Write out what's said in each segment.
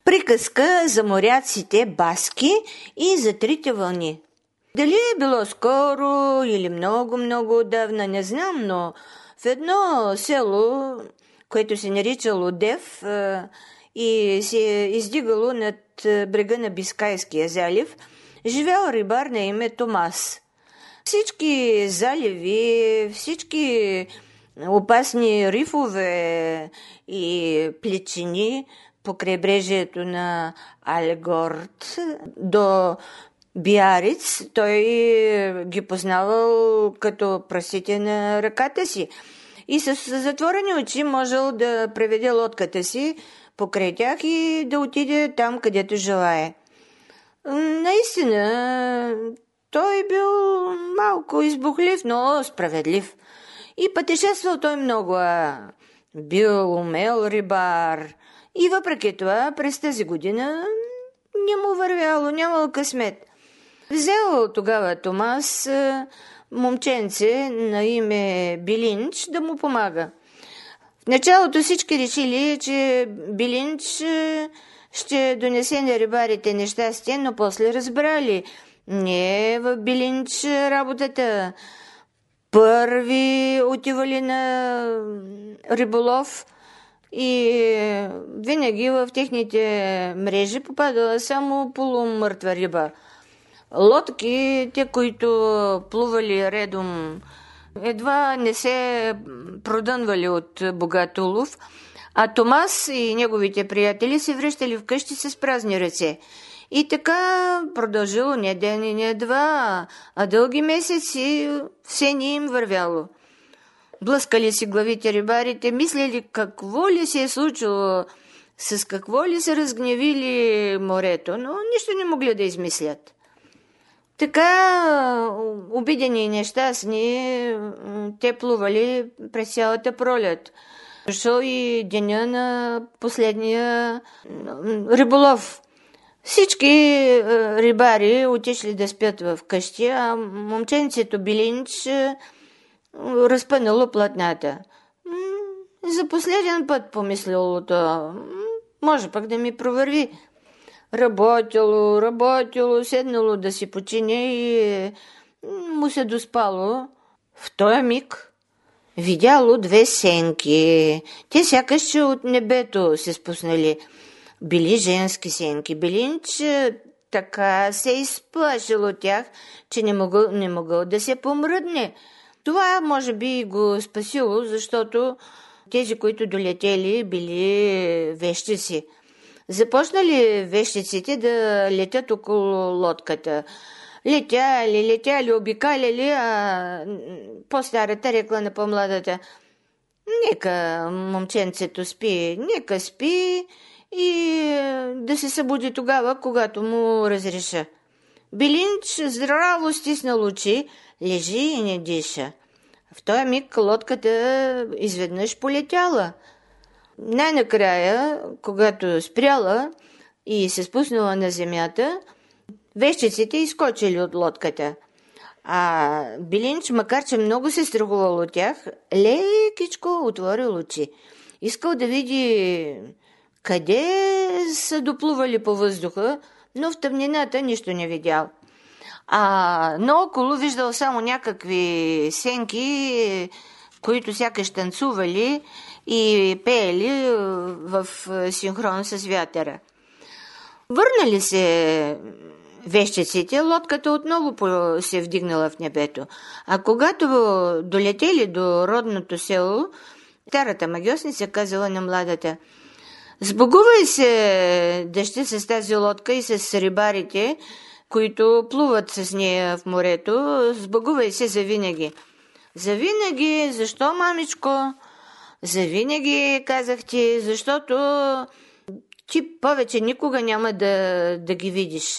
Приказка за моряците баски и за трите вълни. Дали е било скоро или много отдавна, не знам, но в едно село, което се наричало Дев и се е издигало над брега на Бискайския залив, живял рибар на име Томас. Всички заливи, всички опасни рифове и плечини по крайбрежието на Алегорт до Биариц, той ги познавал като пръстите на ръката си и с затворени очи можел да преведе лодката си покрай тях и да отиде там, където желае. Наистина, той бил малко избухлив, но справедлив. И пътешествал той много, бил умел рибар. И въпреки това, през тази година не му вървяло, нямал късмет. Взел тогава Томас момченце на име Билинч да му помага. В началото всички решили, че Билинч ще донесе на рибарите нещастие, но после разбрали, не е в Билинч работата. Първи отивали на риболов и винаги в техните мрежи попадала само полумъртва риба. Лодки, те, които плували редом, едва не се продънвали от богат улов, а Томас и неговите приятели се връщали вкъщи с празни ръце. И така продължило не ден и не два, а дълги месеци все не им вървяло. Блъскали си главите рибарите, мислили какво ли се е случило, с какво ли се разгневили морето, но нищо не могли да измислят. Така, обидени и нещастни, те плували през цялата пролет. Дошъл и деня на последния риболов. Всички рибари отишли да спят в къщи, а момченцето Билинч разпънало платната. За последен път помислило то, може пък да ми провърви. Работило, седнало да си почине и му се доспало. В този миг видяло две сенки. Те сякаш от небето се спуснали. Били женски сенки. Билинч така се изплашил от тях, че не могъл да се помръдне. Това може би го спасило, защото тези, които долетели, били вещици. Започнали вещиците да летят около лодката. Летяли, обикаляли, а по-старата рекла на по-младата: нека момченцето спи, нека спи и да се събуди тогава, когато му разреша. Билинч здраво стиснал очи, лежи и не диша. В този миг лодката изведнъж полетяла. Най-накрая, когато спряла и се спуснала на земята, вещиците изскочили от лодката. А Билинч, макар че много се страхувал от тях, лекичко отворил очи. Искал да види къде са доплували по въздуха, но в тъмнината нищо не видял. А наоколо виждал само някакви сенки, които сякаш танцували и пеели в синхрон с вятъра. Върнали се вещиците, лодката отново се вдигнала в небето. А когато долетели до родното село, старата магьосница казала на младата: сбогувай се, дъще, с тази лодка и с рибарите, които плуват с нея в морето, сбогувай се завинаги. Завинаги? Защо, мамичко? Завинаги, казах ти, защото ти повече никога няма да ги видиш.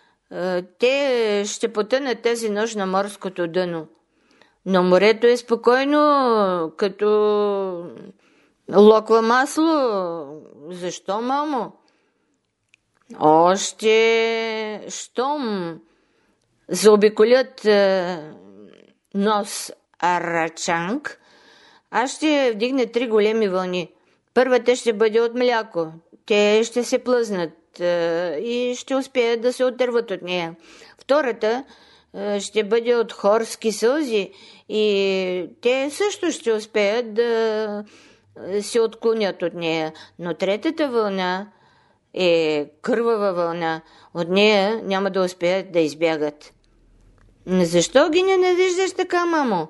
Те ще потънат тази нощ на морското дъно. Но морето е спокойно, като локва масло. Защо, мамо? Още щом заобиколят нос Арачанг, аз ще вдигна 3 големи вълни. Първата ще бъде от мляко. те ще се плъзнат и ще успеят да се отърват от нея. Втората ще бъде от хорски сълзи и те също ще успеят да се отклонят от нея. Но третата вълна е кървава вълна. От нея няма да успеят да избягат. Защо ги ненавиждаш така, мамо?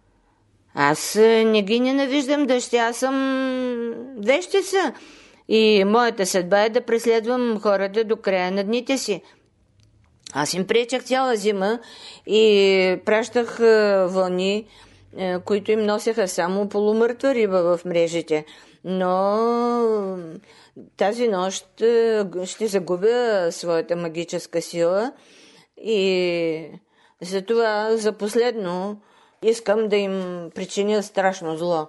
Аз не ги ненавиждам, дъще. Аз съм вещица. И моята съдба е да преследвам хората до края на дните си. Аз им пречах цяла зима и пращах вълни, които им носеха само полумъртва риба в мрежите. Но тази нощ ще загубя своята магическа сила и затова за последно искам да им причиня страшно зло.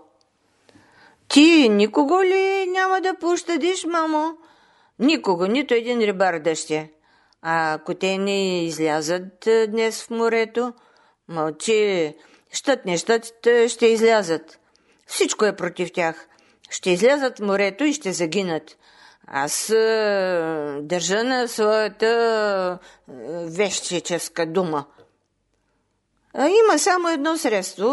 Ти никого ли няма да пощадиш, мамо? Никого, нито един рибар, дъще. А ако те не излязат днес в морето, мълчи, щат не щат, ще излязат. Всичко е против тях. Ще излязат в морето и ще загинат. Аз държа на своята вещическа дума. Има само едно средство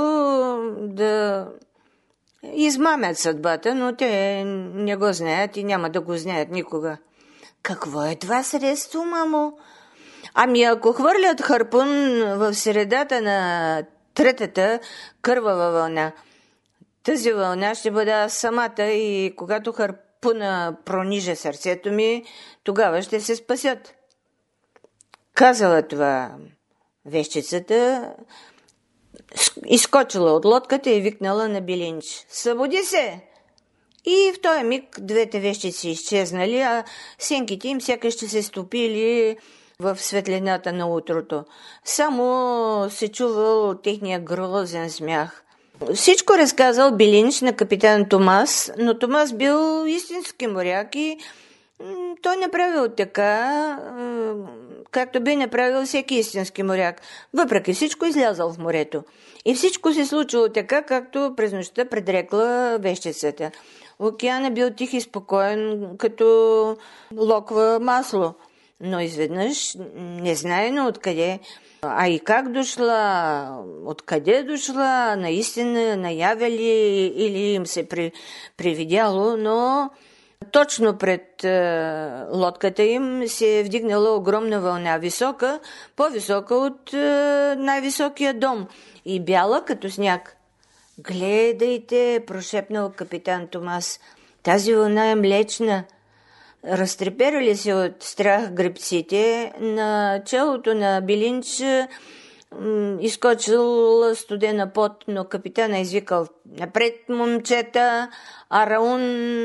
да измамят съдбата, но те не го знаят и няма да го знаят никога. Какво е това средство, мамо? Ами ако хвърлят харпун в средата на третата кървава вълна, тази вълна ще бъда аз самата и когато харпуна прониже сърцето ми, тогава ще се спасят. Казала това вещицата, изскочила от лодката и викнала на Билинч: „Събуди се!“ И в този миг двете вещици изчезнали, а сенките им сякаш ще се стопили в светлината на утрото. Само се чувал техния грозен смях. Всичко разказал Билинч на капитан Томас, но Томас бил истински моряк и той направил така, както би направил всеки истински моряк. Въпреки всичко излязал в морето. И всичко се случило така, както през нощта предрекла вещицата. Океана бил тих и спокоен, като локва масло. Но изведнъж, незнайно откъде, а и как дошла, откъде дошла, наистина наявя ли или им се привидяло, но точно пред лодката им се е вдигнала огромна вълна, висока, по-висока от най-високия дом и бяла като сняг. „Гледайте“, прошепнал капитан Томас, „тази вълна е млечна“. Разтреперали се от страх гребците, на челото на Билинч изкочил студена пот, но капитана извикал: „Напред, момчета, Араун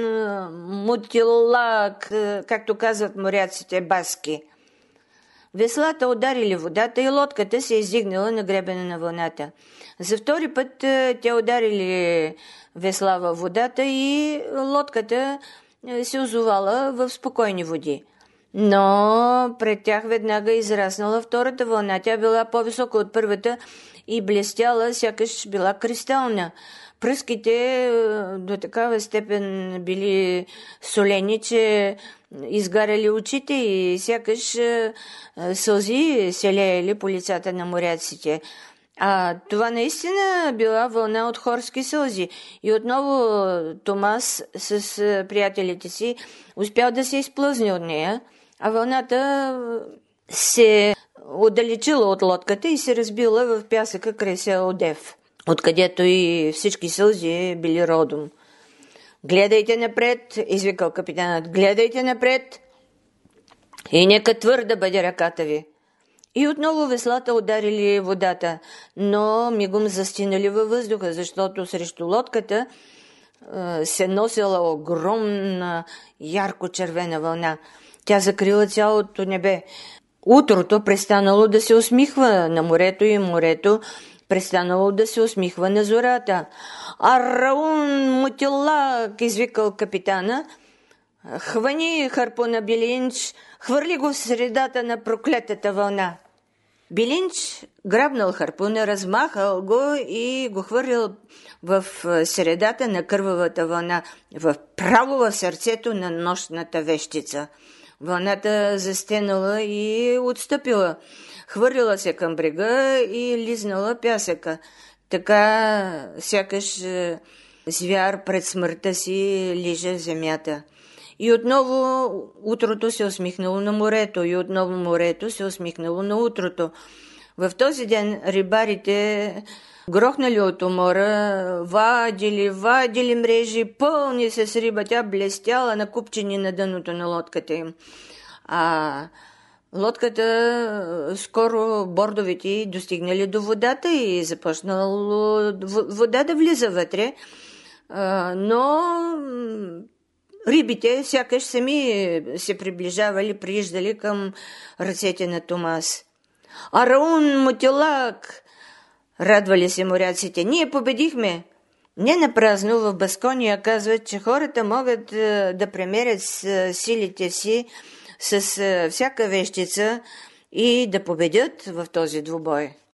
мутилак“, както казват моряците баски. Веслата ударили водата и лодката се издигнала на гребена на вълната. За втори път те ударили весла във водата и лодката се озовала в спокойни води. Но пред тях веднага израснала втората вълна. Тя била по-висока от първата и блестяла, сякаш била кристална. Пръските до такава степен били солени, че изгаряли очите и сякаш сълзи се леяли по лицата на моряците. А това наистина била вълна от хорски сълзи. И отново Томас с приятелите си успял да се изплъзне от нея, а вълната се отдалечила от лодката и се разбила в пясъка край село Дев, откъдето и всички сълзи били родом. „Гледайте напред“, извикал капитанът, „гледайте напред и нека твърда бъде ръката ви“. И отново веслата ударили водата, но мигом застинали във въздуха, защото срещу лодката се носила огромна ярко-червена вълна. Тя закрила цялото небе. Утрото престанало да се усмихва на морето и морето престанало да се усмихва на зората. „Араун мутилак“, извикал капитана, „хвани харпуна, Билинч, хвърли го в средата на проклетата вълна“. Билинч грабнал харпуна, размахал го и го хвърлил в средата на кървавата вълна, право в сърцето на нощната вещица. Вълната застенала и отстъпила. Хвърлила се към брега и лизнала пясъка. Така сякаш звяр пред смъртта си лиже в земята. И отново утрото се усмихнало на морето, и отново морето се усмихнало на утрото. В този ден рибарите грохнали от умора, вадили мрежи, пълни се с риба, тя блестяла на купчини на дъното на лодката им. А лодката скоро бордовете достигнали до водата и започнало вода да влиза вътре, но рибите сякаш сами се приближавали, прииждали към ръцете на Томас. Араун, Мотилак! Радвали се моряците. Ние победихме! Не напразно в Баскония казват, че хората могат да премерят силите си с всяка вещица и да победят в този двубой.